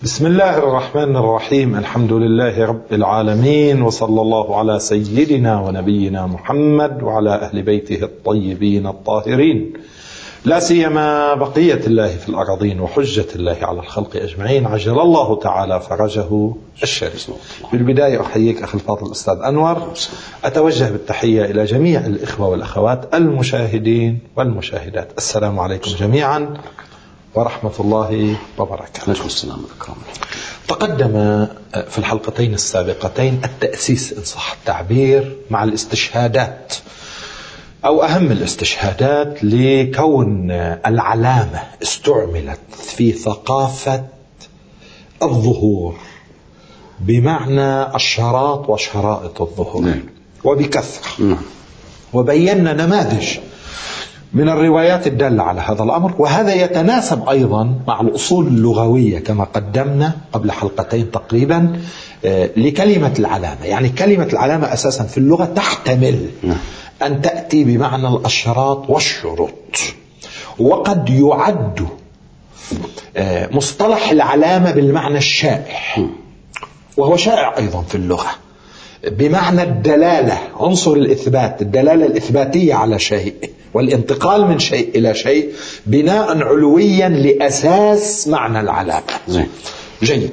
بسم الله الرحمن الرحيم. الحمد لله رب العالمين، وصلى الله على سيدنا ونبينا محمد وعلى أهل بيته الطيبين الطاهرين، لا سيما بقية الله في الأراضين وحجة الله على الخلق أجمعين، عجل الله تعالى فرجه الشريف. بالبداية أحييك أخي الفاضل الأستاذ أنور، أتوجه بالتحية إلى جميع الإخوة والأخوات المشاهدين والمشاهدات. السلام عليكم جميعا ورحمة الله وبركاته. عليكم السلام والإكرام. تقدم في الحلقتين السابقتين التأسيس إن صح التعبير مع الاستشهادات أو أهم الاستشهادات لكون العلامة استعملت في ثقافة الظهور بمعنى الشراط وشرائط الظهور وبكثرة، وبينا نماذج من الروايات الدالة على هذا الأمر، وهذا يتناسب أيضا مع الأصول اللغوية كما قدمنا قبل حلقتين تقريبا لكلمة العلامة. يعني كلمة العلامة أساسا في اللغة تحتمل أن تأتي بمعنى الأشراط والشروط، وقد يعد مصطلح العلامة بالمعنى الشائع، وهو شائع أيضا في اللغة، بمعنى الدلالة، عنصر الإثبات، الدلالة الإثباتية على شيء والانتقال من شيء إلى شيء بناء علويا لأساس معنى العلامة. جيد.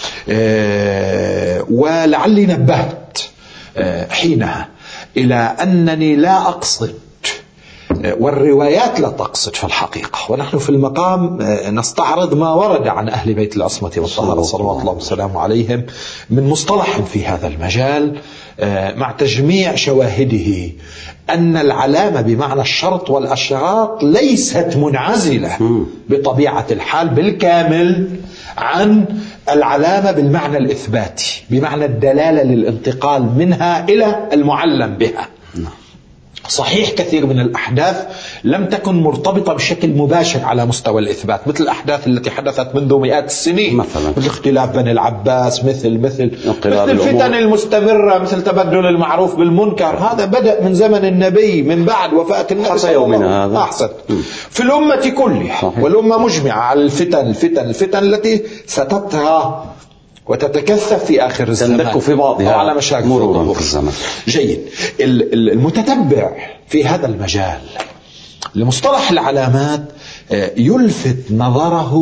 ولعلي نبهت حينها إلى أنني لا أقصد، والروايات لا تقصد في الحقيقة، ونحن في المقام نستعرض ما ورد عن أهل بيت العصمة والطهارة صلوات الله وسلامه عليهم من مصطلح في هذا المجال، مع تجميع شواهده أن العلامة بمعنى الشرط والأشراط ليست منعزلة بطبيعة الحال بالكامل عن العلامة بالمعنى الإثباتي، بمعنى الدلالة للانتقال منها إلى المعلم بها. صحيح كثير من الأحداث لم تكن مرتبطة بشكل مباشر على مستوى الإثبات، مثل الأحداث التي حدثت منذ مئات السنين، مثل اختلاف بني العباس، مثل الفتن المستمرة، مثل تبدل المعروف بالمنكر. هذا بدأ من زمن النبي، من بعد وفاة النبي صلى الله عليه وسلم. أحسن. في الأمة كلها، والأمة مجمعة على الفتن التي ستطرأ وتتكثف في آخر الزمان في بعضها على مشاكل مرورا في الزمن. جيد. المتتبع في هذا المجال لمصطلح العلامات يلفت نظره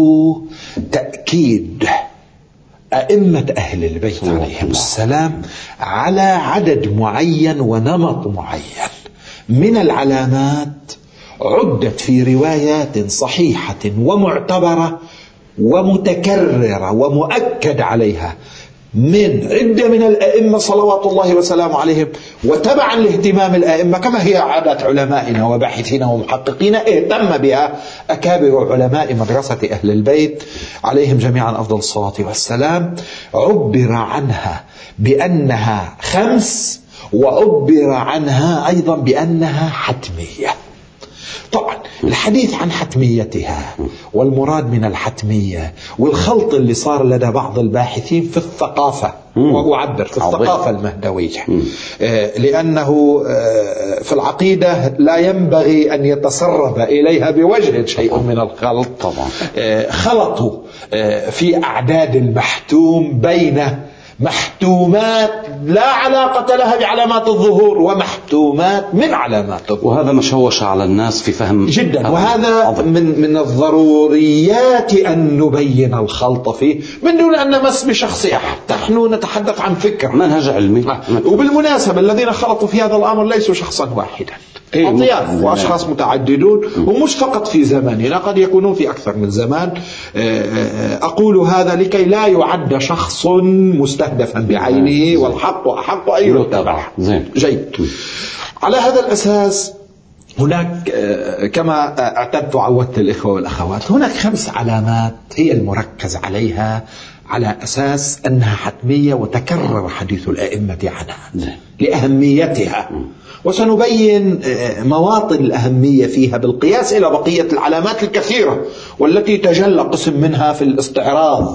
تأكيد أئمة أهل البيت عليهم السلام على عدد معين ونمط معين من العلامات عدت في روايات صحيحة ومعتبرة ومتكررة ومؤكد عليها من عدة من الأئمة صلوات الله وسلامه عليهم، وتبعا لاهتمام الأئمة كما هي عادة علمائنا وباحثين ومحققين اهتم بها أكابر علماء مدرسة أهل البيت عليهم جميعا أفضل الصلاة والسلام. عبر عنها بأنها 5، وعبر عنها أيضا بأنها حتمية. طبعا الحديث عن حتميتها والمراد من الحتمية والخلط اللي صار لدى بعض الباحثين في الثقافة، وهو عبر في الثقافة المهدوية، لأنه في العقيدة لا ينبغي أن يتسرب إليها بوجه شيء من الخلط. طبعا خلطوا في أعداد المحتوم بين محتومات لا علاقة لها بعلامات الظهور ومحتومات من علامات الظهور، وهذا مشوش على الناس في فهم جدا. وهذا من الضروريات أن نبين الخلط فيه من دون أن نمس بشخص أحد. نحن نتحدث عن فكرة، منهج علمي. وبالمناسبة الذين خلطوا في هذا الأمر ليسوا شخصا واحدا، أطياف وأشخاص متعددون، ومش فقط في زماننا، قد يكونون في أكثر من زمان. أقول هذا لكي لا يعد شخص مستهدفا بعينه، والحق أحق أن يتبع. جيد. على هذا الأساس هناك كما اعتدت وعودت الإخوة والأخوات، هناك 5 علامات هي المركز عليها على أساس أنها حتمية، وتكرر حديث الأئمة عنها لأهميتها، وسنبين مواطن الأهمية فيها بالقياس إلى بقية العلامات الكثيرة والتي تجلى قسم منها في الاستعراض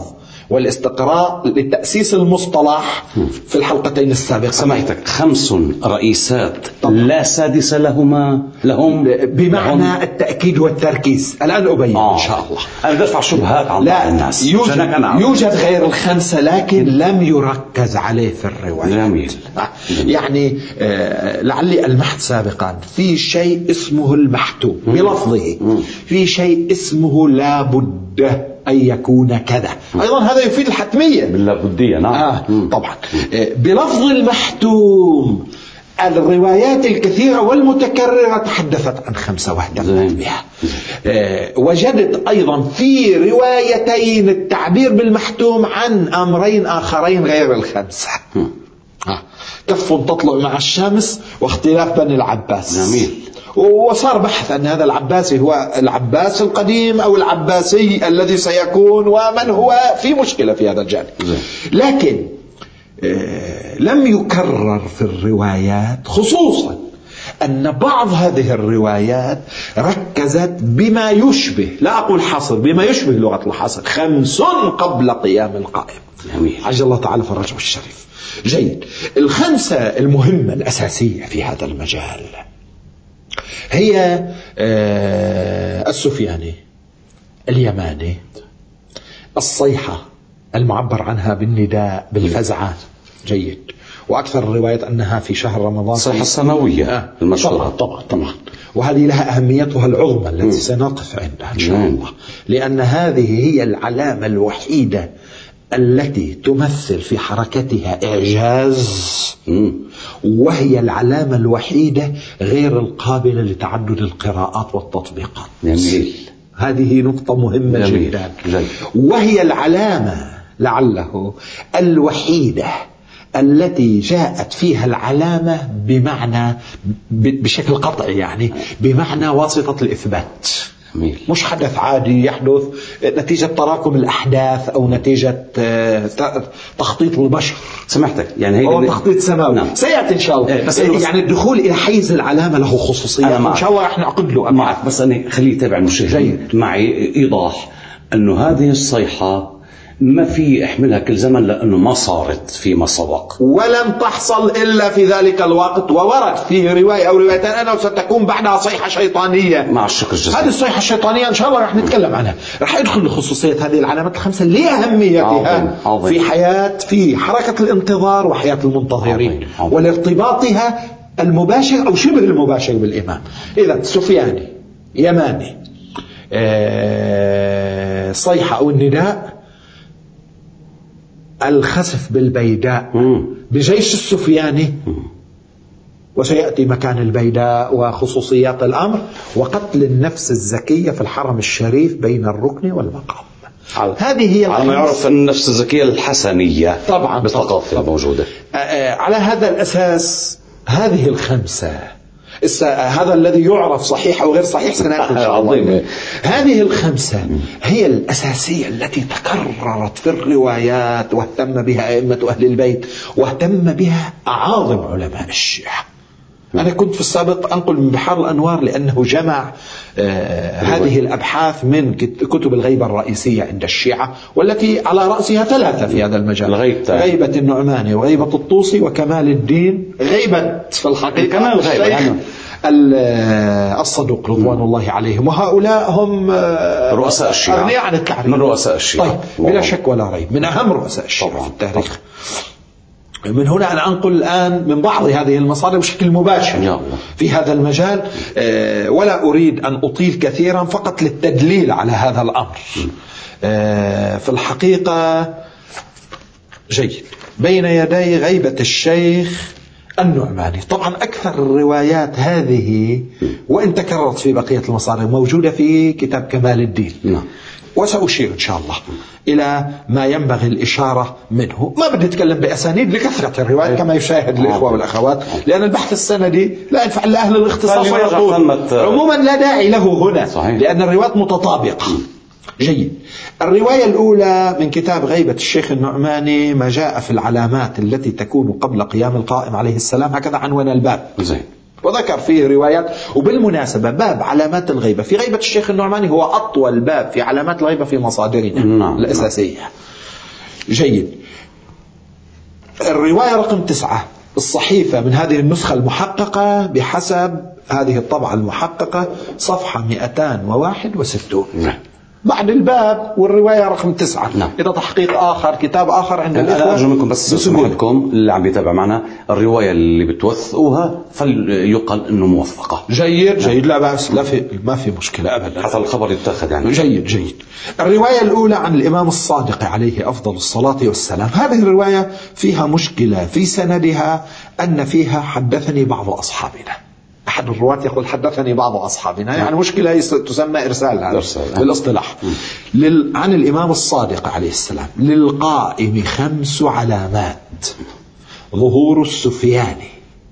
والاستقراء لتأسيس المصطلح في الحلقتين السابقة. سمعتك 5 رئيسات لا سادس لهم بمعنى التأكيد والتركيز. الآن أبين إن شاء الله. أنا دفع شبهات عن بعض الناس. يوجد غير ال5 لكن لم يركز عليه في الرواية. جميل. يعني لعلي ألمحت سابقا في شيء اسمه المحتوم بلفظه، في شيء اسمه لا بد أن يكون كذا، أيضا هذا يفيد الحتمية باللابدية. نعم. طبعا بلفظ المحتوم الروايات الكثيرة والمتكررة تحدثت عن 5 واهتمت بها. وجدت أيضا في روايتين التعبير بالمحتوم عن أمرين آخرين غير ال5. كف تطلع مع الشمس واختلاف بني العباس. جميل. وصار بحث أن هذا العباسي هو العباس القديم أو العباسي الذي سيكون، ومن هو في مشكلة في هذا الجانب. لكن لم يكرر في الروايات، خصوصا أن بعض هذه الروايات ركزت بما يشبه، لا أقول حصر، بما يشبه لغة الحصر، 5 قبل قيام القائم. عجل الله تعالى فرجه الشريف. جيد. ال5 المهمة الأساسية في هذا المجال هي السفياني، اليماني، الصيحة المعبر عنها بالنداء بالفزعة. جيد. وأكثر الروايات أنها في شهر رمضان، صيحة السنوية المشهورة. طبعا. وهذه لها أهميتها العظمى التي سنقف عندها إن شاء الله، لأن هذه هي العلامة الوحيدة التي تمثل في حركتها إعجاز، وهي العلامة الوحيدة غير القابلة لتعدد القراءات والتطبيقات. جميل. هذه نقطة مهمة جدا. وهي العلامة لعله الوحيدة التي جاءت فيها العلامة بمعنى بشكل قطعي، يعني بمعنى واسطة الإثبات. مش حدث عادي يحدث نتيجة تراكم الأحداث أو نتيجة تخطيط البشر. سمعتك يعني هو تخطيط سماوي. نعم. سيأتي إن شاء الله. بس يعني الدخول إلى حيز العلامة له خصوصية إن شاء الله رح نعقد له معك. بس أنا خليه يتابع المشاهدين معي إيضاح أنه هذه الصيحة ما في احملها كل زمن، لأنه ما صارت فيما سبق ولم تحصل إلا في ذلك الوقت. وورد في رواية أو روايتين أنه ستكون بعدها صيحة شيطانية مع الشكر الجزيل. هذه الصيحة الشيطانية إن شاء الله رح نتكلم عنها، رح يدخل لخصوصية هذه العلامات ال5 لأهميتها في حركة الانتظار وحياة المنتظرين ولارتباطها المباشر أو شبه المباشر بالإمام. إذا سفياني، يماني، صيحة أو النداء، الخسف بالبيداء بجيش السفياني، وسيأتي مكان البيداء وخصوصيات الأمر، وقتل النفس الزكية في الحرم الشريف بين الركن والمقام. هذه هي على ما يعرف النفس الزكية الحسنية طبعا بالثقافة الموجودة. على هذا الأساس هذه ال5 هذا الذي يعرف صحيح أو غير صحيح سنأخذ عظيم. هذه ال5 هي الأساسية التي تكررت في الروايات واهتم بها أئمة أهل البيت واهتم بها أعاظم علماء الشيعة. أنا كنت في السابق أنقل من بحار الأنوار لأنه جمع هذه الأبحاث من كتب الغيبة الرئيسية عند الشيعة، والتي على رأسها 3 في هذا المجال: غيبة النعماني وغيبة الطوسي وكمال الدين غيبة في الحقيقة كمال الشيخ الصدوق رضوان الله عليهم. وهؤلاء هم رؤساء الشيعة، أغنياء عن التعريف، من رؤساء الشيعة. طيب بلا شك ولا ريب من أهم رؤساء الشيعة في التاريخ. من هنا أنا أنقل الآن من بعض هذه المصادر بشكل مباشر في هذا المجال، ولا أريد أن أطيل كثيرا، فقط للتدليل على هذا الأمر. في الحقيقة جيد بين يدي غيبة الشيخ النعماني. طبعا أكثر الروايات هذه وإن تكررت في بقية المصادر موجودة في كتاب كمال الدين، وسأشير إن شاء الله إلى ما ينبغي الإشارة منه. ما بدي أتكلم بأسانيد لكثرة الروايات كما يشاهد الإخوة والأخوات، لأن البحث السندي لا ينفع إلا أهل الاختصاص ويطول، عموما لا داعي له هنا لأن الروايات متطابقة. جيد. الرواية الأولى من كتاب غيبة الشيخ النعماني ما جاء في العلامات التي تكون قبل قيام القائم عليه السلام، هكذا عنوان الباب وذكر فيه روايات. وبالمناسبة باب علامات الغيبة في غيبة الشيخ النعماني هو أطول باب في علامات الغيبة في مصادرنا الأساسية. جيد. الرواية رقم 9 الصحيفة من هذه النسخة المحققة بحسب هذه الطبعة المحققة صفحة 261 بعد الباب والرواية رقم 9. إذا تحقيق آخر كتاب آخر عند الإخوة. أنا أرجو منكم بس سمعتكم اللي عم يتابع معنا الرواية اللي بتوثقوها فليقل إنه موثقة. جيد جيد، لا بأس، ما في مشكلة أبدا، حتى الخبر يتاخذ يعني. جيد جيد. الرواية الأولى عن الإمام الصادق عليه أفضل الصلاة والسلام. هذه الرواية فيها مشكلة في سندها، أن فيها حدثني بعض أصحابنا. أحد الرواة يقول حدثني بعض أصحابنا، يعني مشكلة تسمى إرسال هذا بالاصطلاح. عن الإمام الصادق عليه السلام: للقائم 5 علامات: ظهور السفياني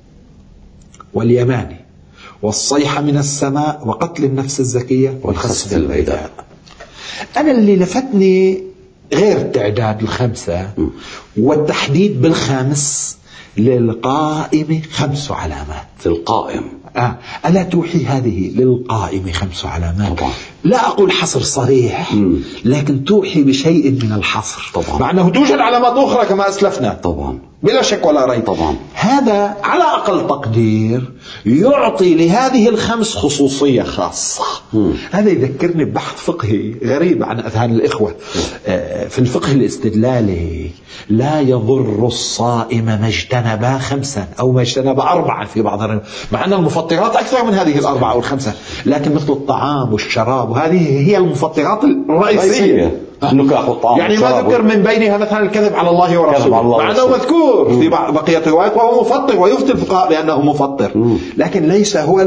واليماني والصيحة من السماء وقتل النفس الزكية والخسف البيداء. أنا اللي لفتني غير التعداد 5 والتحديد بالخامس: للقائم 5 علامات. للقائم ألا توحي هذه للقائم 5 علامات؟ طبعا. لا أقول حصر صريح، لكن توحي بشيء من الحصر طبعا، مع أنه توجد علامات أخرى كما أسلفنا طبعا بلا شك ولا ريب طبعا. هذا على أقل تقدير يعطي لهذه ال5 خصوصية خاصة. هذا يذكرني ببحث فقهي غريب عن أذهان الإخوة في الفقه الاستدلالي: لا يضر الصائم ما اجتنب 5 أو ما اجتنب 4 في بعض مع أن المفطرات أكثر من هذه 4 أو 5، لكن مثل الطعام والشراب، وهذه هي المفطرات الرئيسية. النكاح والطعام يعني ما ذكر من بينها مثلا الكذب على الله ورسوله، مع أنه مذكور في بقية الروايات وهو مفطر، ويفتي الفقهاء بأنه مفطر، لكن ليس هو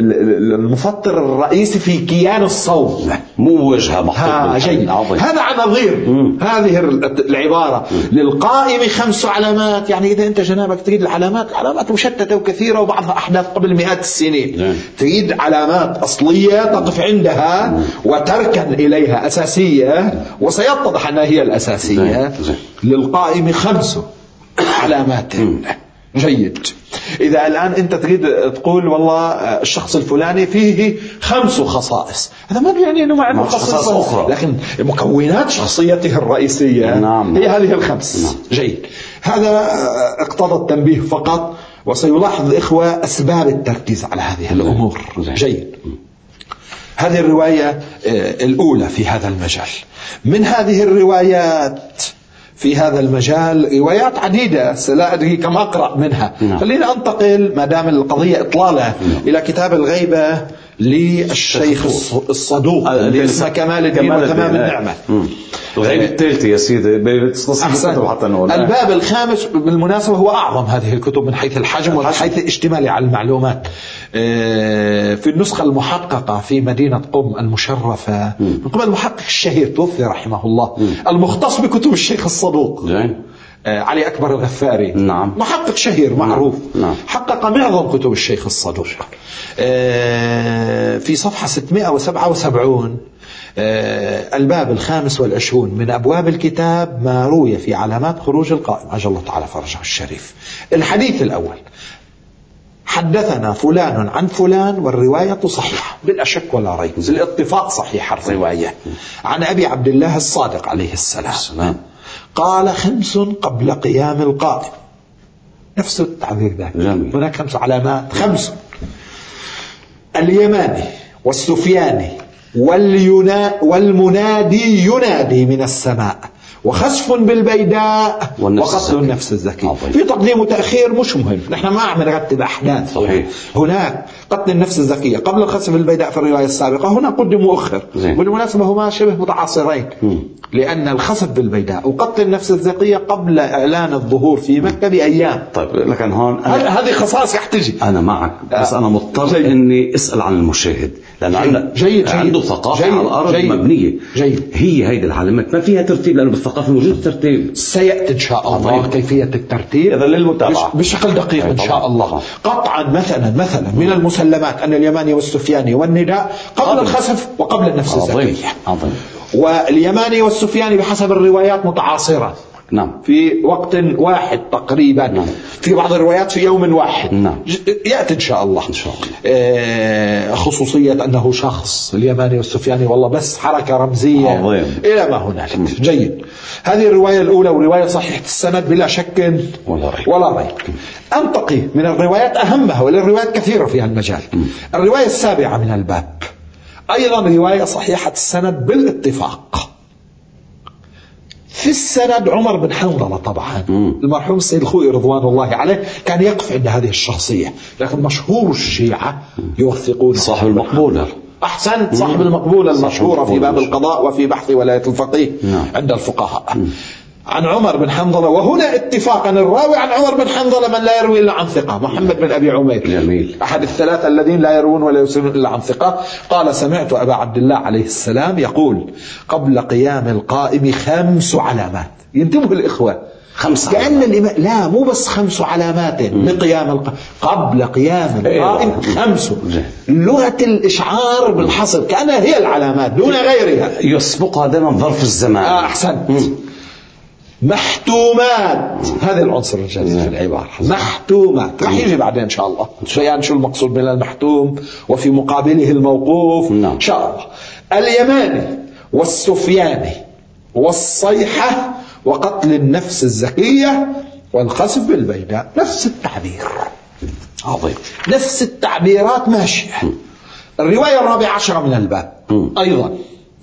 المفطر الرئيسي في كيان الصوم، مو وجهه محطوط. هذا عن نظير هذه العبارة: للقائم 5 علامات. يعني إذا أنت جنابك تريد العلامات مشتتة وكثيرة وبعضها أحداث قبل مئات السنين، تريد علامات أصلية تقف عندها وتركن إليها أساسية، وسيتضح أنها هي الأساسية. للقائم 5 علامات. جيد. إذا الآن أنت تريد تقول والله الشخص الفلاني فيه 5 خصائص، هذا ما يعني أنه ما عنده خصائص أخرى، لكن مكونات شخصيته الرئيسية هي هذه ال5. جيد. هذا اقتضى التنبيه فقط، وسيلاحظ الإخوة أسباب التركيز على هذه الأمور. جيد. هذه الرواية الأولى في هذا المجال. من هذه الروايات في هذا المجال روايات عديدة، لا أدري كم أقرأ منها. خلينا أنتقل ما دام القضية إطلالة إلى كتاب الغيبة للشيخ الصدوق اللي اسمه كمال الدين وتمام النعمة. الغيبة الثالثة يا سيدي. الباب الخامس بالمناسبة هو أعظم هذه الكتب من حيث الحجم ومن حيث اشتمالها على المعلومات. في النسخة المحققة في مدينة قم المشرفة من قبل المحقق الشهير توفي رحمه الله المختص بكتب الشيخ الصدوق علي أكبر الغفاري. نعم. محقق شهير معروف. نعم. حقق معظم كتب الشيخ الصدوق. في صفحة 677 الباب 25 من أبواب الكتاب ما روي في علامات خروج القائم عجل الله تعالى فرجه الشريف. الحديث الأول: حدثنا فلان عن فلان، والرواية صحيحة بلا شك ولا ريب، الاتفاق صحيح الرواية، عن أبي عبد الله الصادق عليه السلام قال: 5 قبل قيام القائم. نفس التعبير ذاك. هناك 5 علامات. 5: اليماني والسفياني والمنادي ينادي من السماء، وخسف بالبيداء، وقتل النفس الزكية. في تقديم وتأخير مش مهم، نحن ما عم نرتب أحداث. صحيح. هناك قتل النفس الزكية قبل الخسف بالبيداء في الرواية السابقة، هنا قدم وأخر. بالمناسبة هما شبه متعاصرين، لأن الخسف بالبيداء وقتل النفس الزكية قبل إعلان الظهور في مكة بأيام. طيب لكن هون هذه خصائص يحتاج. أنا معك، بس أنا مضطر إني أسأل عن المشاهد، لأنه عنده ثقافة على الأرض مبنية. هي هيدي العلامات ما فيها ترتيب، لأنه بالثقافة موجود ترتيب. سيأتي إن شاء الله كيفية الترتيب هذا للمتابعة بشكل دقيق إن شاء الله. قطعا مثلا من المسلمات أن اليماني والسفياني والنداء قبل الخسف وقبل النفس الزكية. واليماني والسفياني بحسب الروايات متعاصرة، نعم. في وقت واحد تقريبا. نعم. في بعض الروايات في يوم واحد. نعم. يأتي إن شاء الله. خصوصية أنه شخص اليماني والسفياني والله بس حركة رمزية عظيم. إلى ما هنالك. جيد. هذه الرواية الأولى ورواية صحيحة السند بلا شك ولا ريب. أنتقي من الروايات أهمها، والروايات كثيرة في المجال. الرواية السابعة من الباب أيضا رواية صحيحة السند بالاتفاق. في السند عمر بن حنظلة طبعا. المرحوم السيد الخوئي رضوان الله عليه كان يقف عند هذه الشخصية، لكن مشهور الشيعة يوثقون صاحب المقبولة. أحسن، صاحب المقبولة المشهورة في باب القضاء وفي بحث ولاية الفقيه عند الفقهاء. عن عمر بن حنظلة، وهنا اتفاقا الراوي عن عمر بن حنظلة من لا يروي إلا عن ثقة، محمد بن أبي عمير. جميل. أحد الثلاثة الذين لا يروون ولا يسلمون إلا عن ثقة. قال: سمعت أبا عبد الله عليه السلام يقول: قبل قيام القائم 5 علامات. ينتبه الإخوة، 5 كأن الإمام لا مو بس 5 علامات لقيام القائم، قبل قيام القائم 5. لغة الإشعار بالحصر كأنها هي العلامات دون غيرها، يسبقها دائما ظرف الزمان. أحسن. محتومات، هذا العنصر الجديد في العبارة. محتومات راح يجي بعدين إن شاء الله بيان شو المقصود من المحتوم وفي مقابله الموقوف إن شاء الله. اليماني والسفياني والصيحة وقتل النفس الزكية والخسف بالبيداء، نفس التعبير. عظيم. نفس التعبيرات ماشية. الرواية 14 من الباب أيضا،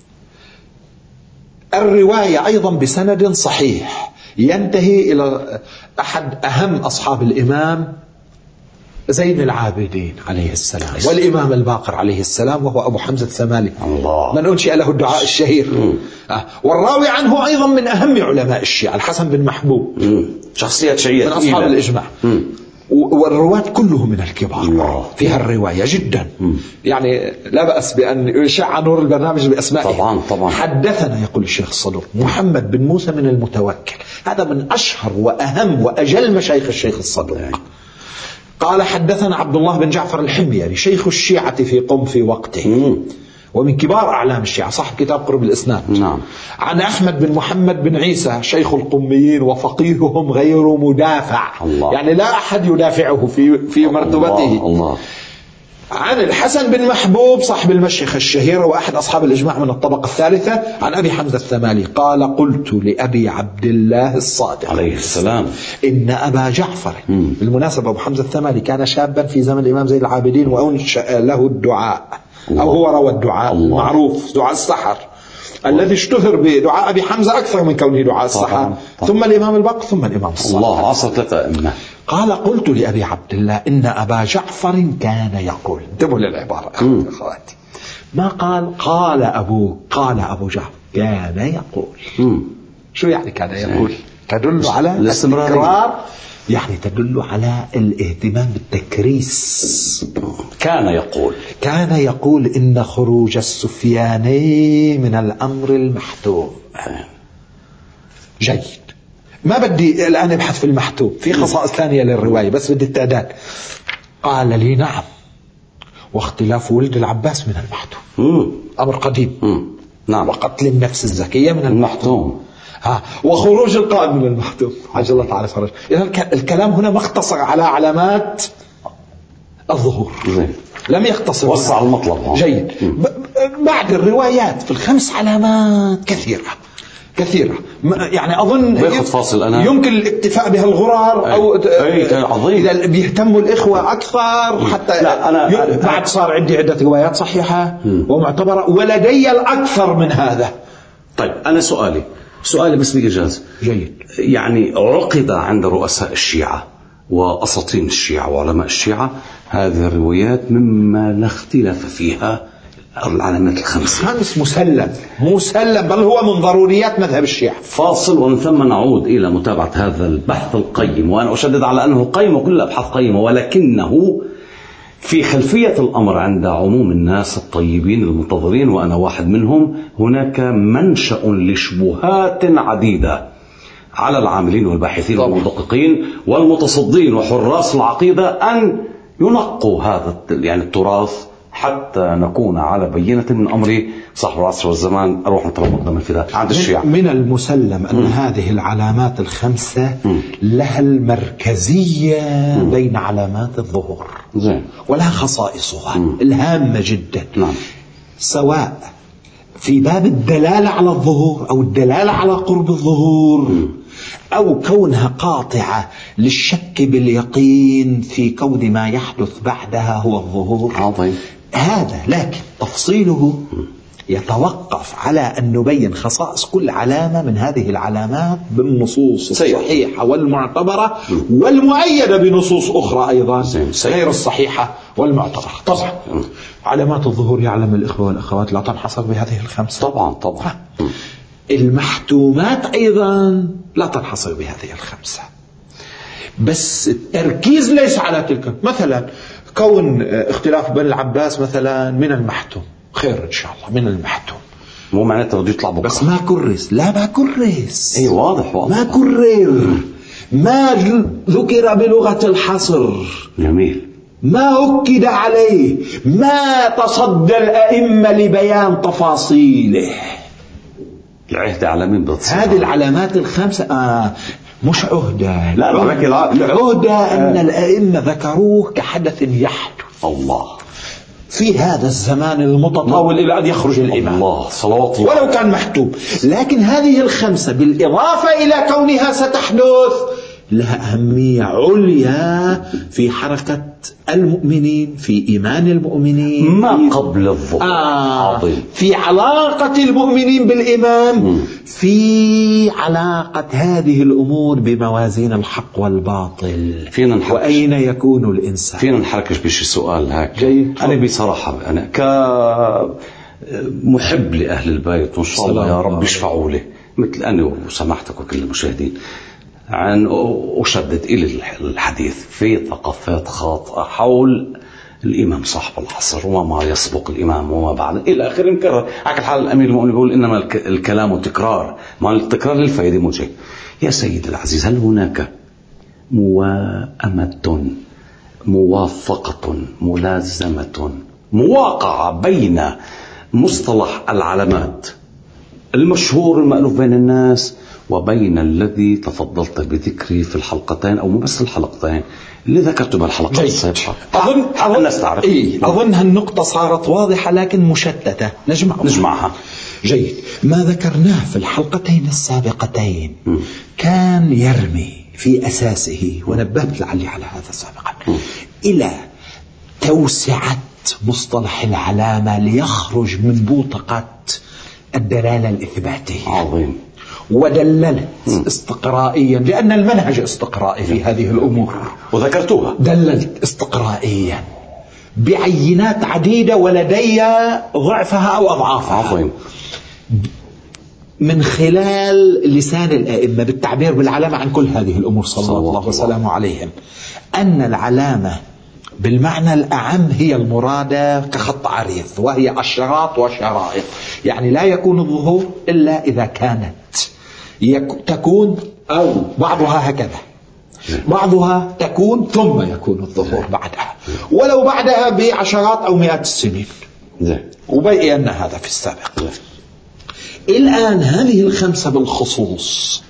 الرواية أيضا بسند صحيح ينتهي إلى أحد أهم أصحاب الإمام زين العابدين عليه السلام والإمام الباقر عليه السلام، وهو أبو حمزة الثمالي من أنشئ له الدعاء الشهير. والراوي عنه أيضا من أهم علماء الشيعة الحسن بن محبوب، شخصية شيعية من أصحاب الإجماع. والرواة كلهم من الكبار في هالرواية جدا. يعني لا بأس بأن يشع نور البرنامج بأسمائه. طبعا. حدثنا يقول الشيخ الصدوق محمد بن موسى من المتوكل، هذا من أشهر وأهم وأجل مشايخ الشيخ الصدوق. قال: حدثنا عبد الله بن جعفر الحميري شيخ الشيعة في قم في وقته، ومن كبار أعلام الشيعة، صاحب كتاب قرب الإسناد. نعم. عن أحمد بن محمد بن عيسى شيخ القميين وفقيههم غير مدافع. يعني لا أحد يدافعه في مرتبته. الله. عن الحسن بن محبوب صاحب المشيخة الشهيرة وأحد أصحاب الإجماع من الطبقة الثالثة. عن أبي حمزة الثمالي قال: قلت لأبي عبد الله الصادق عليه السلام إن أبا جعفر. بالمناسبة أبو حمزة الثمالي كان شابا في زمن الإمام زين العابدين، وأنشأ له الدعاء أو هو روى الدعاء المعروف دعاء السحر الذي اشتهر بدعاء أبي حمزة أكثر من كونه دعاء السحر. ثم الإمام الباقر ثم الإمام الصادق. الله عصرت أئمة. قال: قلت لأبي عبد الله إن أبا جعفر كان يقول. انتبهوا للعبارة أخواتي، ما قال أبو جعفر كان يقول. شو يعني كان يقول؟ تدل على الاستمرار، يعني تدل على الاهتمام بالتكريس. كان يقول إن خروج السفياني من الأمر المحتوم. جيد. ما بدي الآن ابحث في المحتوم، في خصائص ثانية للرواية بس بدي التعداد. قال لي: نعم، واختلاف ولد العباس من المحتوم أمر قديم. نعم. وقتل النفس الزكية من المحتوم. وخروج القائم من المحتوم عجل الله تعالى فرج. إذن الكلام هنا ما اختصر على علامات الظهور، لم يختصر، وسع المطلب. جيد. بعد الروايات في ال5 علامات كثيرة يعني أظن يمكن الاكتفاء بها الغرار أو إذا بيهتموا الإخوة أكثر حتى بعد صار عندي عدة روايات صحيحة ومعتبرة، ولدي الأكثر من هذا. طيب أنا سؤالي بس بإيجاز. جيد. يعني عقد عند رؤساء الشيعة وأساطين الشيعة وعلماء الشيعة هذه الروايات مما لا اختلاف فيها العلامات ال5 مسلم بل هو من ضروريات مذهب الشيعة. فاصل ومن ثم نعود إلى متابعة هذا البحث القيم، وأنا أشدد على أنه قيم وكل أبحاث قيمة، ولكنه في خلفية الأمر عند عموم الناس الطيبين المنتظرين وأنا واحد منهم هناك منشأ لشبهات عديدة على العاملين والباحثين والمدققين والمتصدين وحراس العقيدة أن ينقوا هذا يعني التراث حتى نكون على بينة من أمر صاحب العصر والزمان. أروح نترمض من الفداء عند الشيعة. من المسلم أن هذه العلامات الخمسة لها المركزية بين علامات الظهور، ولها خصائصها الهامة جدا، سواء في باب الدلالة على الظهور أو الدلالة على قرب الظهور، أو كونها قاطعة للشك باليقين في كون ما يحدث بعدها هو الظهور. عظيم. هذا لكن تفصيله يتوقف على أن نبين خصائص كل علامة من هذه العلامات بالنصوص الصحيحة والمعتبرة والمؤيدة بنصوص أخرى أيضا غير الصحيحة والمعتبرة. طبعا علامات الظهور يعلم الإخوة والأخوات لا تنحصر بهذه الخمسة. طبعا. المحتومات أيضا لا تنحصر بهذه الخمسة، بس التركيز ليس على تلك. مثلا كون اختلاف بن العباس مثلا من المحتوم، خير إن شاء الله من المحتوم، مو معناته بده يطلع بكرة، بس ما كرس. لا ما كرس. أي واضح. ما كرر، ما ذكر بلغة الحصر. جميل. ما أكد عليه، ما تصدى الأئمة لبيان تفاصيله. العهد على مين بتصير؟ هذه العلامات الخمسة مش عهدة. لا العهدة أن الأئمة ذكروه كحدث يحدث الله في هذا الزمان المتطاول إلى أن يخرج الإمام. الله صلوات الله. ولو كان محتوم، لكن هذه الخمسة بالإضافة إلى كونها ستحدث لها أهمية عليا في حركة المؤمنين، في إيمان المؤمنين، ما قبل الظهور. في علاقة المؤمنين بالإمام، في علاقة هذه الأمور بموازين الحق والباطل. وأين يكون الإنسان؟ فينا نحركش بشي سؤال هيك جيد. أنا بصراحة أنا كمحب لأهل البيت وإن شاء الله يا رب يشفعوا لي مثل أنا وسمحتك وكل المشاهدين، عن أشدد إلى الحديث في ثقافات خاطئة حول الإمام صاحب العصر وما يسبق الإمام وما بعد إلى آخر. نكرر على كل حال الأمير المؤمن يقول إنما الكلام تكرار، ما التكرار للفائدة موجه. يا سيد العزيز، هل هناك موائمة، موافقة، ملازمة، مواقعة بين مصطلح العلامات المشهور المألوف بين الناس وبين الذي تفضلت بذكره في الحلقتين أو مو بس الحلقتين اللي ذكرته بالحلقة السابقة؟ أظن هالنقطة صارت واضحة لكن مشتتة. نجمعها. جيد. ما ذكرناه في الحلقتين السابقتين كان يرمي في أساسه، ونبهت لعلي على هذا سابقا، إلى توسعة مصطلح العلامة ليخرج من بوتقة الدلالة الإثباتية. عظيم. ودللت استقرائيا، لأن المنهج استقرائي في هذه الأمور، وذكرتوها. دللت استقرائيا بعينات عديدة ولدي ضعفها أو أضعافها. عظيم. من خلال لسان الأئمة بالتعبير بالعلامة عن كل هذه الأمور صلى الله وسلم عليهم، أن العلامة بالمعنى الأعم هي المرادة كخط عريض، وهي عشرات وشرائط. يعني لا يكون الظهور إلا إذا كانت تكون أو بعضها هكذا، بعضها تكون ثم يكون الظهور بعدها، ولو بعدها بعشرات أو مئات السنين. وبينا هذا في السابق. الآن هذه الخمسة بالخصوص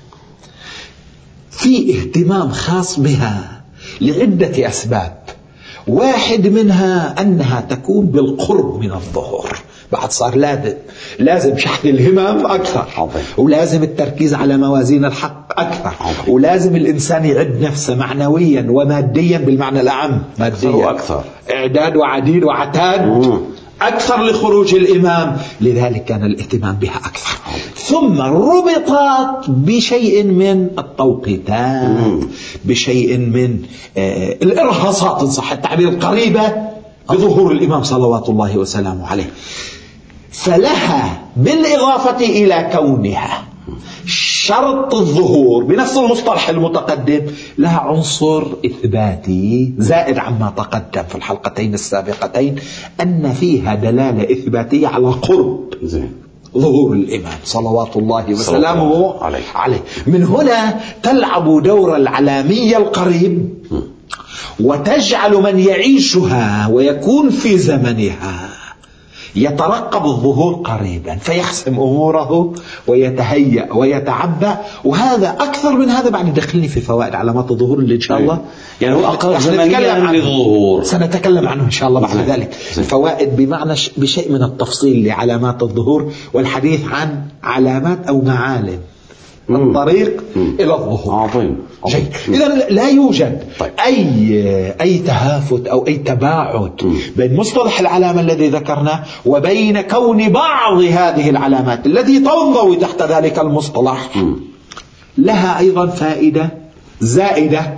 في اهتمام خاص بها لعدة أسباب. واحد منها أنها تكون بالقرب من الظهور. بعد صار لازم شحن الهمم أكثر، ولازم التركيز على موازين الحق أكثر، ولازم الإنسان يعد نفسه معنويا وماديا بالمعنى الأعم، ماديا أكثر، إعداد وعديد وعتاد أكثر لخروج الإمام. لذلك كان الاهتمام بها أكثر. ثم ربطت بشيء من التوقيتات، بشيء من الإرهاصات إن صح التعبير القريبة بظهور الإمام صلوات الله وسلامه عليه. فلها بالإضافة إلى كونها شرط الظهور بنفس المصطلح المتقدم لها عنصر إثباتي زائد عما تقدم في الحلقتين السابقتين، أن فيها دلالة إثباتية على قرب ظهور الإمام صلوات الله وسلامه عليه. من هنا تلعب دور العلامية القريب وتجعل من يعيشها ويكون في زمنها يترقب الظهور قريبا فيحسم أموره ويتهيأ ويتعبأ. وهذا أكثر من هذا بعد دخلني في فوائد علامات الظهور اللي إن شاء الله يعني هو أقرب زمنيا للظهور سنتكلم عنه إن شاء الله بعد ذلك. الفوائد بمعنى بشيء من التفصيل لعلامات الظهور والحديث عن علامات أو معالم الطريق إلى الظهور. عظيم. جيد. إذا لا يوجد أي تهافت أو أي تباعد بين مصطلح العلامة الذي ذكرناه وبين كون بعض هذه العلامات التي تنضوي تحت ذلك المصطلح لها أيضا فائدة زائدة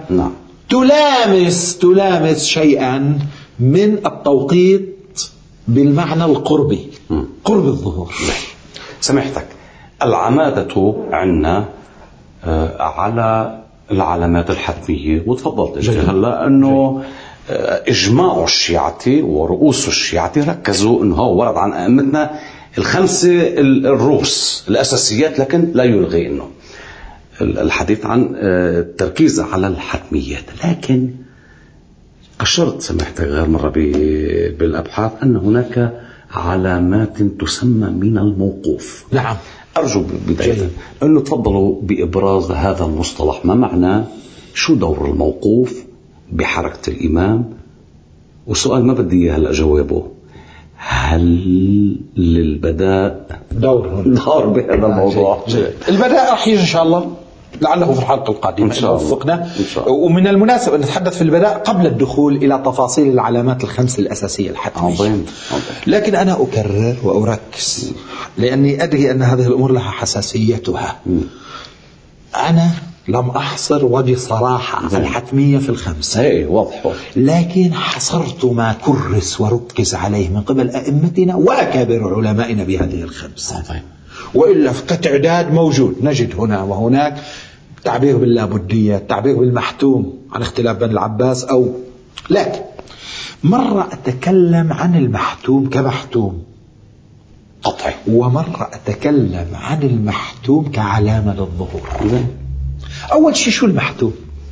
تلامس شيئا من التوقيت بالمعنى القربي، قرب الظهور. سمحتك، العمادة عنا على العلامات الحتمية، وتفضلت هلا أنه إجماع الشيعة ورؤوس الشيعة ركزوا أنه هو ورد عن أئمتنا الخمسة الرؤوس الأساسيات، لكن لا يلغي أنه الحديث عن التركيز على الحتميات. لكن أشرت سمحتك غير مرة بالأبحاث أن هناك علامات تسمى من الموقوف. نعم. أرجو بداية أنه تفضلوا بإبراز هذا المصطلح، ما معناه، شو دور الموقوف بحركة الإمام؟ وسؤال ما بدي هلأ جوابه، هل للبداء دور بهذا الموضوع؟ البداء رح يجي إن شاء الله لعله في الحلقة القادمة إن وفقنا. ومن المناسب أن نتحدث في البداء قبل الدخول إلى تفاصيل العلامات الخمس الأساسية الحتمية. لكن أنا أكرر وأركز لأني أدري أن هذه الأمور لها حساسيتها. أنا لم أحصر وبصراحة الحتمية في الخمسة، واضح، لكن حصرت ما كرس وركز عليه من قبل أئمتنا وأكابر علمائنا بهذه الخمسة. وإلا كتعداد موجود نجد هنا وهناك تعبير باللابدية، تعبير بالمحتوم عن اختلاف بن العباس لكن مرة أتكلم عن المحتوم كمحتوم قطعي، ومرة أتكلم عن المحتوم كعلامة للظهور. أول شيء شو المحتوم؟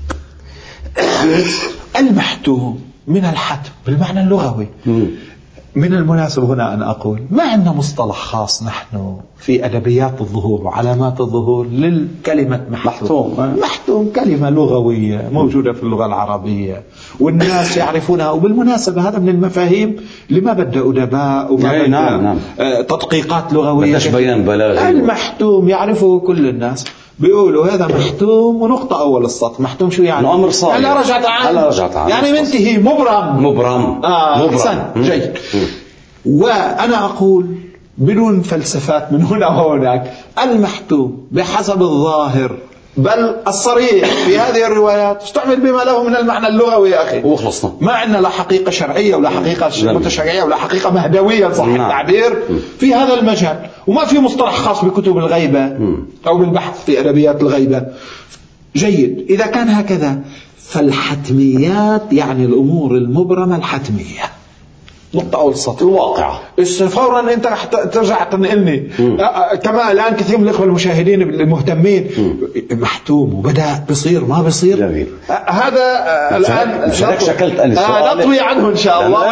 المحتوم من الحتم بالمعنى اللغوي. من المناسب هنا أن أقول ما عندنا مصطلح خاص نحن في أدبيات الظهور وعلامات الظهور للكلمة محتوم. محتوم كلمة لغوية موجودة في اللغة العربية والناس يعرفونها، وبالمناسبة هذا من المفاهيم لما بدأ أدباء وما بدأ تدقيقات لغوية. بيان بلاغي. المحتوم يعرفه كل الناس، بيقولوا هذا محتوم ونقطة أول السطر. محتوم شو يعني؟ أمر صالح. لا رجعت عنه يعني منتهي مبرم. أحسن. جيد. وأنا أقول بدون فلسفات من هنا وهناك، المحتوم بحسب الظاهر بل الصريح في هذه الروايات استعمل بما له من المعنى اللغوي يا أخي، وخلصنا. ما عندنا لا حقيقة شرعية ولا حقيقة متشرعية ولا حقيقة مهدوية صح التعبير في هذا المجال، وما في مصطلح خاص بكتب الغيبة أو بالبحث في أدبيات الغيبة. جيد. إذا كان هكذا فالحتميات يعني الأمور المبرمة الحتمية، نقطة أول السطر الواقعة. فورا أنت رح ترجع تنقلني كما الآن كثير من الإخوة المشاهدين المهتمين محتوم وبدأ بصير ما بصير. جميل. هذا الآن شكلت نطوي عنه إن شاء الله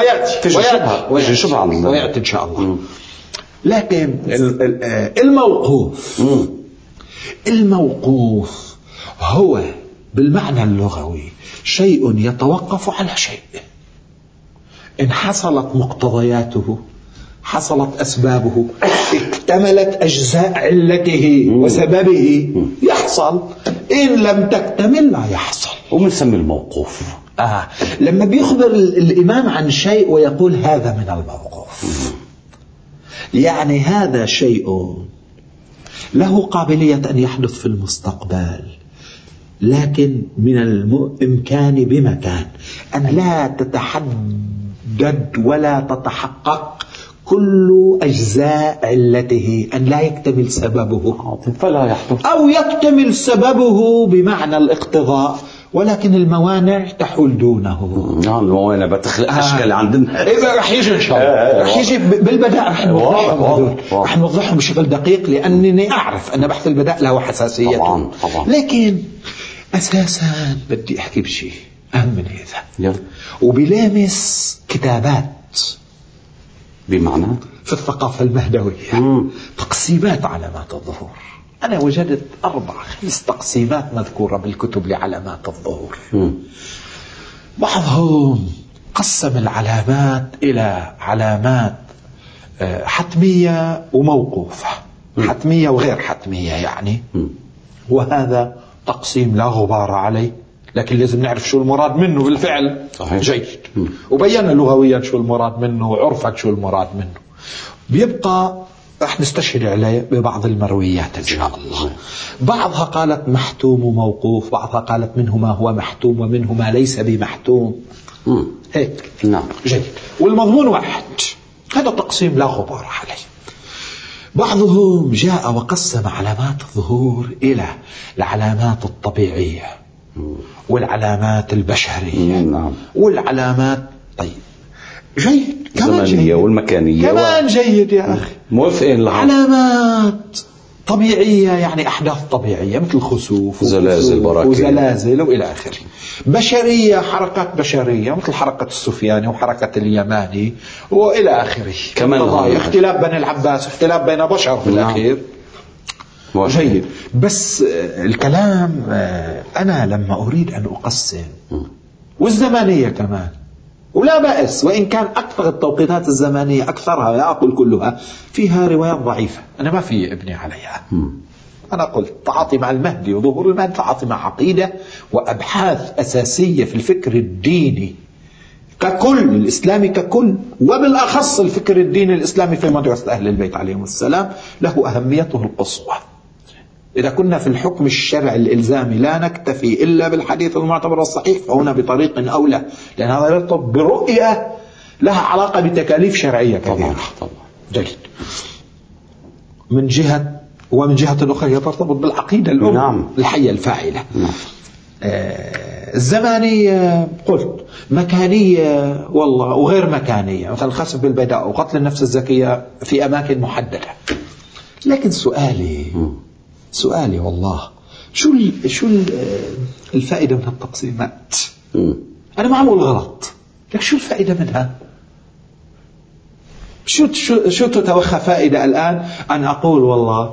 ويأتي إن شاء الله. لكن الموقوف هو بالمعنى اللغوي شيء يتوقف على شيء، إن حصلت مقتضياته، حصلت أسبابه، اكتملت أجزاء علته وسببه يحصل، إن لم تكتمل لا يحصل. ومنسمي الموقوف لما بيخبر الإمام عن شيء ويقول هذا من الموقوف، يعني هذا شيء له قابلية أن يحدث في المستقبل، لكن من الإمكان بمكان أن لا تتحدد ولا تتحقق كل أجزاء علته، أن لا يكتمل سببه فلا يحدث، أو يكتمل سببه بمعنى الاقتضاء ولكن الموانع تحول دونه. نعم، الموانع بتخلق أشكال عندنا. إيه رح يجي إن شاء الله، رح يجي بالبداء، رح نوضحهم بشكل دقيق، لأنني أعرف أن بحث البداء له حساسية. طبعا. لكن أساسا بدي أحكي بشيء أهم من هذا، يلا. وبلامس كتابات بمعنى في الثقافة المهدوية، تقسيمات علامات الظهور. أنا وجدت 4-5 تقسيمات مذكورة بالكتب لعلامات الظهور. بعضهم قسم العلامات إلى علامات حتمية وموقوفة، حتمية وغير حتمية يعني. وهذا تقسيم لا غبار عليه، لكن لازم نعرف شو المراد منه بالفعل. صحيح. جيد. وبينا لغويا شو المراد منه، وعرفك شو المراد منه. بيبقى رح نستشهد عليه ببعض المرويات إن شاء الله. بعضها قالت محتوم وموقوف، بعضها قالت منه ما هو محتوم ومنه ما ليس بمحتوم. هيك. نعم. جيد. والمضمون واحد، هذا تقسيم لا غبار عليه. بعضهم جاء وقسم علامات الظهور إلى العلامات الطبيعية والعلامات البشرية. نعم. والعلامات طيب جيد، الزمنية والمكانية كمان جيد يا أخي، موافقين لها. علامات طبيعية يعني أحداث طبيعية مثل خسوف وزلازل وزلازل وإلى آخره. بشرية حركات بشرية مثل حركة السفياني وحركة اليماني وإلى آخره. كمان اختلاف بين العباس، اختلاف بين بشر في الأخير. جيد. بس الكلام أنا لما أريد أن أقسم والزمانية كمان، ولا بأس وإن كان أكثر التوقيتات الزمانية، أكثرها لا أقول كلها، فيها روايات ضعيفة أنا ما في ابني عليها. أنا قلت تعاطي مع المهدي وظهور المهدي تعاطي مع عقيدة وأبحاث أساسية في الفكر الديني ككل، الإسلامي ككل، وبالأخص الفكر الديني الإسلامي في مدرسة أهل البيت عليهم السلام له أهميته القصوى. إذا كنا في الحكم الشرعي الإلزامي لا نكتفي إلا بالحديث المعتبر الصحيح، فهنا بطريق أولى، لأن هذا يرتبط برؤية لها علاقة بتكاليف شرعية كثيرة. طبعا. جيد. من جهة، ومن جهة أخرى ترتبط بالعقيدة الأم. نعم. الحية الفاعلة. نعم. الزمانية قلت مكانية والله وغير مكانية، مثل الخسف بالبيداء وقتل النفس الزكية في أماكن محددة. لكن سؤالي والله شو الفائدة من التقسيمات؟ أنا ما أقول غلط، لكن شو الفائدة منها؟ شو تتوخى فائدة الآن أن أقول والله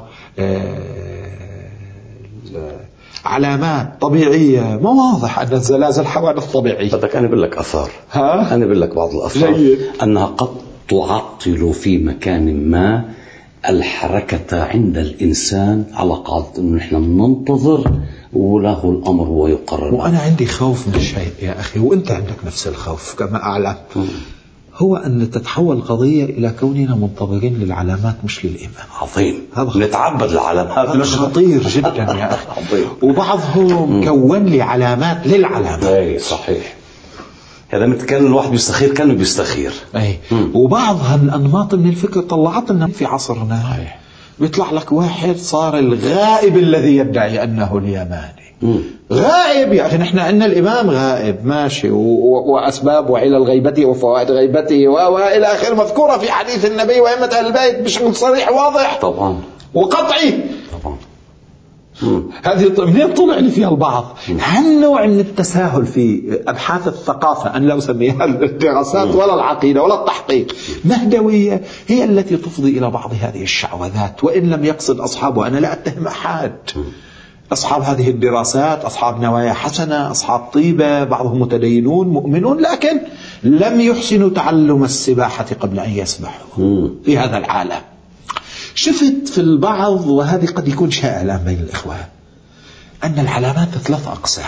علامات طبيعية، ما واضح أن الزلازل حوادث طبيعية. بدك أنا بقول لك أثار، أنا بقول لك بعض الأثار أنها قد تعطل في مكان ما الحركة عند الإنسان على قاعدة أنه نحن ننتظر وله الأمر ويقرر. وأنا عندي خوف من شيء يا أخي، وأنت عندك نفس الخوف كما أعلم، هو أن تتحول القضية إلى كوننا منتظرين للعلامات مش للإيمان. عظيم. نتعبد العلامات. هذا خطير جدا يا أخي. وبعضهم كون لي علامات للعلامات. أي صحيح. هذا مثل كان الواحد بيستخير، كانوا بيستخير. أي. وبعض هالأنماط من الفكر طلعت لنا في عصرنا. بيطلع لك واحد صار الغائب الذي يدعي أنه اليماني. غائب، يعني نحن عندنا الإمام غائب ماشي، وأسباب وعلل غيبته وفوائد غيبته وإلى آخر مذكورة في حديث النبي وأئمة أهل البيت بشكل صريح واضح طبعا وقطعي. طبعا. هذه منين طلع لي فيها البعض عن نوع من التساهل في أبحاث الثقافة، أن لا أسميها الدراسات ولا العقيدة ولا التحقيق، مهدوية هي التي تفضي إلى بعض هذه الشعوذات، وإن لم يقصد أصحابه. أنا لا أتهم أحد، أصحاب هذه الدراسات أصحاب نوايا حسنة، أصحاب طيبة، بعضهم متدينون مؤمنون، لكن لم يحسنوا تعلم السباحة قبل أن يسبحوا في هذا العالم. شفت في البعض، وهذه قد يكون شائع الآن بين الإخوان، أن العلامات 3 أقسام: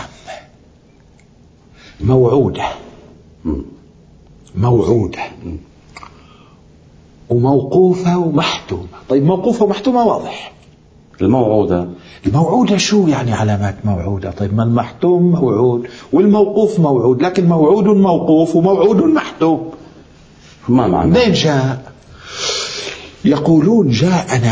موعودة وموقوفة ومحتومة. طيب موقوفة ومحتومة واضح. الموعودة شو يعني علامات موعودة؟ طيب ما المحتوم موعود والموقوف موعود، لكن موعود موقوف وموعود محتوم ما معنى؟ منين جاء؟ يقولون جاءنا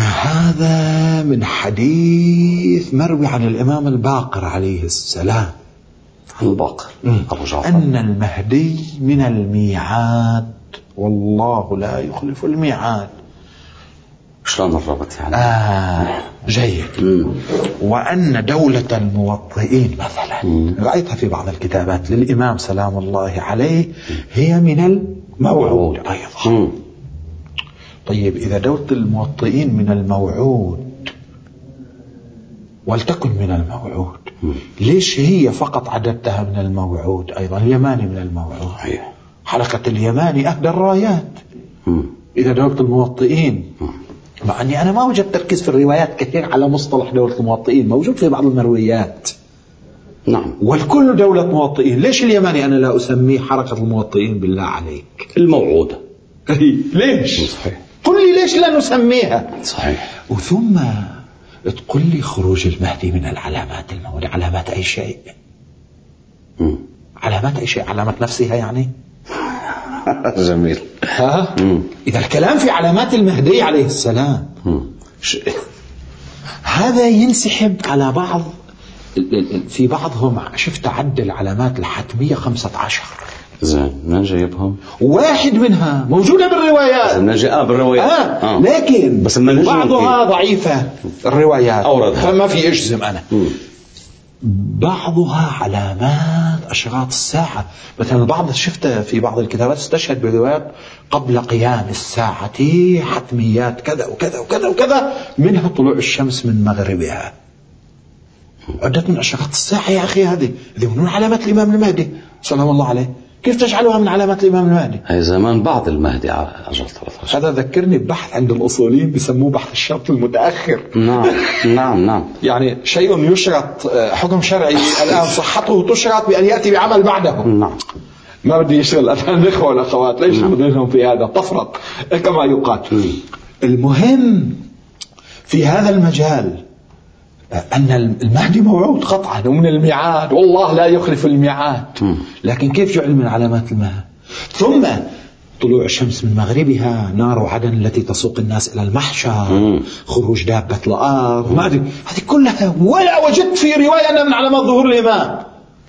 هذا من حديث مروي عن الإمام الباقر عليه السلام الباقر أبو جعفر أن المهدي من الميعاد والله لا يخلف الميعاد. شلون الربط يعني؟ جيد. وأن دولة الموطئين مثلا رأيتها في بعض الكتابات للإمام سلام الله عليه هي من الموعود أيضا. طيب إذا دولة الموطئين من الموعود ولتكن من الموعود، ليش هي فقط عددتها من الموعود؟ أيضا اليماني من الموعود، حلقة اليماني أهدى الرايات. إذا دولة الموطئين، مع أني أنا ما وجدت تركيز في الروايات كثير على مصطلح دولة الموطئين، موجود في بعض المرويات. نعم. والكل دولة موطئين. ليش اليماني أنا لا أسميه حركة الموطئين بالله عليك؟ الموعودة. ليش؟ صحيح. قل لي ليش لا نسميها؟ صحيح. وثم تقول لي خروج المهدي من العلامات الموعودة. علامات أي شيء؟ علامات أي شيء؟ علامات نفسها يعني؟ جميل. إذا الكلام في علامات المهدي عليه السلام هذا ينسحب على بعض. في بعضهم شفت عد العلامات الحتمية 15. زين، من جايبهم؟ واحد منها موجودة بالروايات. من جاء بالروايات. لكن بس بعضها ضعيفة الروايات أوردها، فما في أجزم أنا. بعضها علامات أشراط الساعة. مثلا بعض شفت في بعض الكتابات استشهد بروايات قبل قيام الساعة حتميات كذا وكذا وكذا وكذا، منها طلوع الشمس من مغربها. عدة من أشراط الساعة يا أخي. هذه من علامات الإمام المهدي سلام الله عليه. كيف تجعلها من علامات الإمام المهدي؟ هي زمان بعد المهدي أجل 13. هذا ذكرني ببحث عند الأصوليين بيسموه بحث الشرط المتأخر. نعم. يعني شيء يشرط حكم شرعي الآن صحته تشرط بأن يأتي بعمل بعده. نعم. ما بدي يشغل الإخوة والأخوات ليش بدهم في هذا تفرط كما يقال. المهم في هذا المجال أن المهدي موعود قطعا ومن الميعاد، والله لا يخلف الميعاد. لكن كيف جعل من علامات المهد؟ ثم طلوع الشمس من مغربها، نار عدن التي تسوق الناس إلى المحشر، خروج دابة الأرض، ما أدري هذه كلها ولا وجدت في رواية أنها من علامات ظهور الإمام.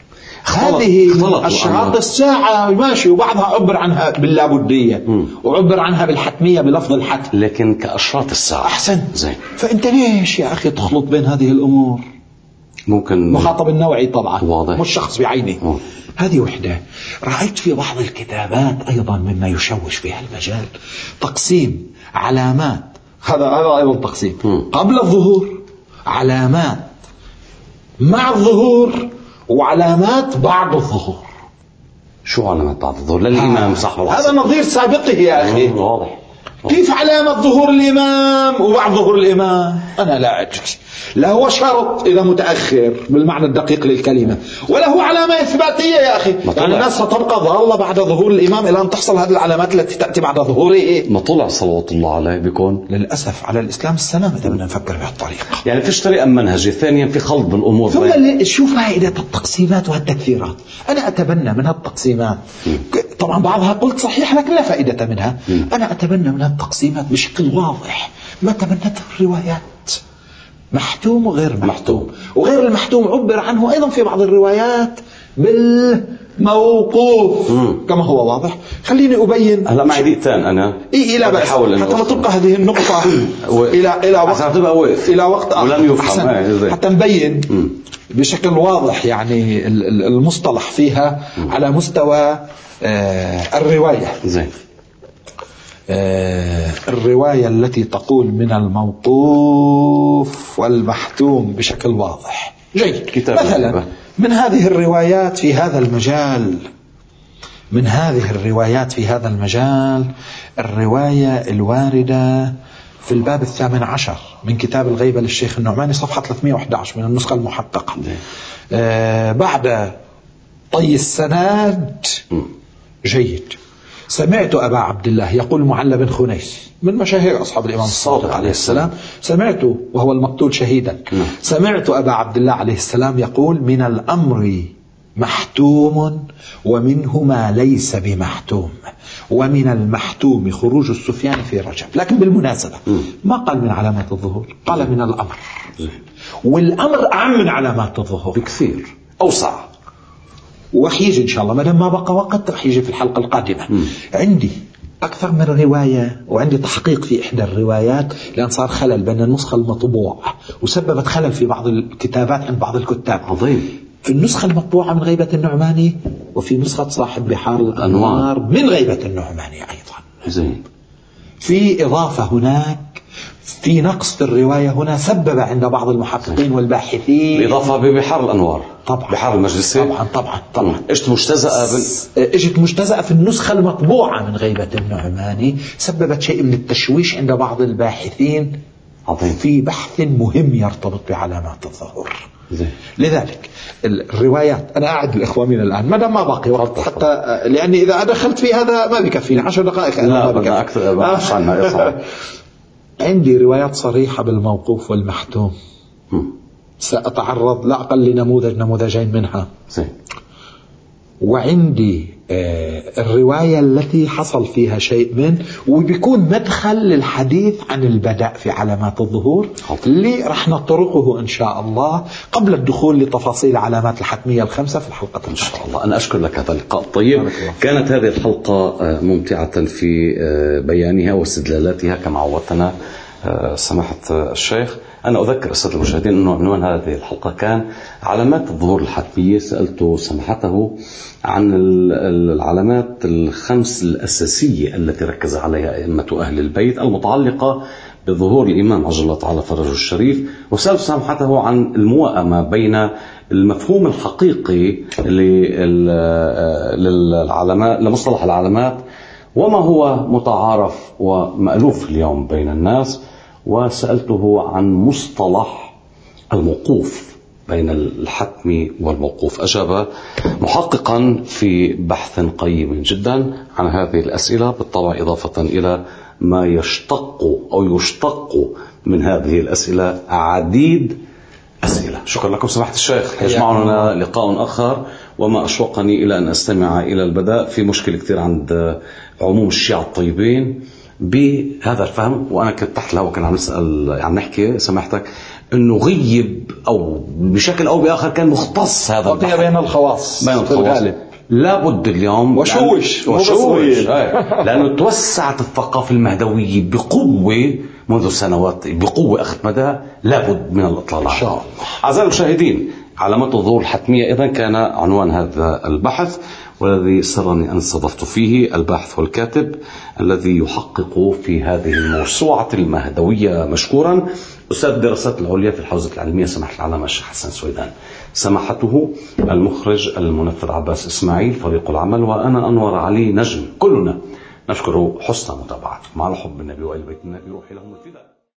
هذه أشراط الساعة ماشي، وبعضها عبر عنها باللابدية وعبر عنها بالحتمية بلفظ الحتم، لكن كأشراط الساعة أحسن. زين. فأنت ليش يا أخي تخلط بين هذه الأمور؟ ممكن مخاطب النوعي طبعا واضح. مش شخص بعينه. هذه وحدة. رأيت في بعض الكتابات أيضا مما يشوش في المجال تقسيم علامات. هذا أيضا تقسيم قبل الظهور، علامات مع الظهور، وعلامات بعد الظهور. شو علامات بعد الظهور للإمام صح ولا هذا نظير سابقه يا أخي. واضح. كيف علامة ظهور الإمام وبعد ظهور الإمام؟ أنا لا أدري. لا هو شرط إذا متأخر بالمعنى الدقيق للكلمة، ولا هو علامة إثباتية يا أخي. يعني الناس ستبقى ضالة بعد ظهور الإمام إلى أن تحصل هذه العلامات التي تأتي بعد ظهوره. ما طلع صلوات الله عليه بيكون للأسف على الإسلام السلام إذا بدنا نفكر بهالطريقة. يعني فيش طريقة منهجية. ثانيا في خلط بالأمور. ثم شو فائدة التقسيمات والتكثيرات؟ أنا أتبنى من هالتقسيمات، طبعا بعضها قلت صحيح لكن لا فائدة منها. أنا أتبنى من هالتقسيمات بشكل واضح ما تبنته الروايات، محتوم وغير محتوم. وغير المحتوم عبر عنه أيضا في بعض الروايات بالموقوف كما هو واضح. خليني أبين. هلا معي دقيقتين أنا. لا بأس حتى لا تبقى هذه النقطة إلى وقت ولم يفهم حتى نبين بشكل واضح يعني المصطلح فيها على مستوى الرواية. زين. الرواية التي تقول من الموقوف والمحتوم بشكل واضح. جيد. مثلا من هذه الروايات في هذا المجال، الرواية الواردة في الباب 18 من كتاب الغيبة للشيخ النعماني صفحة 311 من النسخة المحققة. بعد طي السناد. جيد. سمعت أبا عبد الله يقول معل بن خنيس من مشاهير أصحاب الإمام الصادق عليه السلام، سمعت وهو المقتول شهيدا، سمعت أبا عبد الله عليه السلام يقول من الأمر محتوم ومنه ما ليس بمحتوم، ومن المحتوم خروج السفيان في رجب. لكن بالمناسبة ما قال من علامات الظهور، قال من الأمر. والأمر أعم من علامات الظهور بكثير، أوسع. وراح يجي إن شاء الله، ما دام ما بقى وقت راح يجي في الحلقة القادمة. عندي أكثر من رواية، وعندي تحقيق في إحدى الروايات، لأن صار خلل بين النسخة المطبوع وسببت خلل في بعض الكتابات عند بعض الكتاب. عظيم. في النسخة المطبوعة من غيبة النعماني، وفي نسخة صاحب بحار الأنوار من غيبة النعماني أيضا. زين. في إضافة هناك، في نقص في الرواية هنا سبب عند بعض المحققين والباحثين. الإضافة ببحار الأنوار، طبعا بحار المجلسي، طبعا اجت مجتزأة اجت مجتزأة في النسخة المطبوعة من غيبة النعماني، سببت شيء من التشويش عند بعض الباحثين. عظيم. في بحث مهم يرتبط بعلامات الظهور. زين. لذلك الروايات، أنا أعد الإخوة من الآن ما دام ما باقي وقت، حتى لأني إذا دخلت في هذا ما بكفيني 10 دقائق. لا بدنا أكثر. عندي روايات صريحة بالموقوف والمحتوم، سأتعرض لا أقل نموذجين منها. زين. وعندي الرواية التي حصل فيها شيء من، وبيكون مدخل للحديث عن البدء في علامات الظهور اللي رح نطرقه إن شاء الله قبل الدخول لتفاصيل علامات الحتمية الخمسة في الحلقة إن شاء الله. أنا أشكر لك هذا اللقاء الطيب. كانت هذه الحلقة ممتعة في بيانها واستدلالاتها كما عودتنا سماحة الشيخ. أنا أذكر السادة المشاهدين أنه عنوان هذه الحلقة كان علامات الظهور الحتمية. سألت سماحته عن العلامات الخمس الأساسية التي ركز عليها أئمة أهل البيت المتعلقة بظهور الإمام عجل الله تعالى فرجه الشريف، وسألت سماحته عن الموائمة بين المفهوم الحقيقي للعلامات، لمصطلح العلامات، وما هو متعارف ومألوف اليوم بين الناس. وسألته عن مصطلح الموقوف بين الحتمي والموقوف. أجاب محققا في بحث قيم جدا عن هذه الأسئلة، بالطبع إضافة إلى ما يشتق من هذه الأسئلة عديد أسئلة. شكرا لكم سماحة الشيخ. يجمعنا لقاء آخر، وما أشوقني إلى أن أستمع إلى البدء في مشكلة كثير عند عموم الشيعة الطيبين بهذا الفهم. وأنا كنت تحت الهواء كان عم نسأل، عم نحكي سماحتك إنه غيب أو بشكل أو بآخر كان مختص هذا البحث بين الخواص في الغالب. لابد اليوم وشوش لأنه توسعت الثقافة المهدوية بقوة منذ سنوات، بقوة أخذ مدى. لابد من الإطلاع إن شاء الله. أعزائي المشاهدين، علامات الظهور الحتمية إذن كان عنوان هذا البحث، والذي سرني أن استضفت فيه الباحث والكاتب الذي يحقق في هذه الموسوعة المهدوية مشكورا أستاذ الدراسات العليا في الحوزة العلمية سماحة العلامة الشيخ حسن سويدان، سماحته المخرج المنفذ عباس إسماعيل، فريق العمل، وأنا أنور علي نجم. كلنا نشكر حسن متابعتكم. مع الحب بالنبي وآل بيت النبي، روحي لهم الفداء.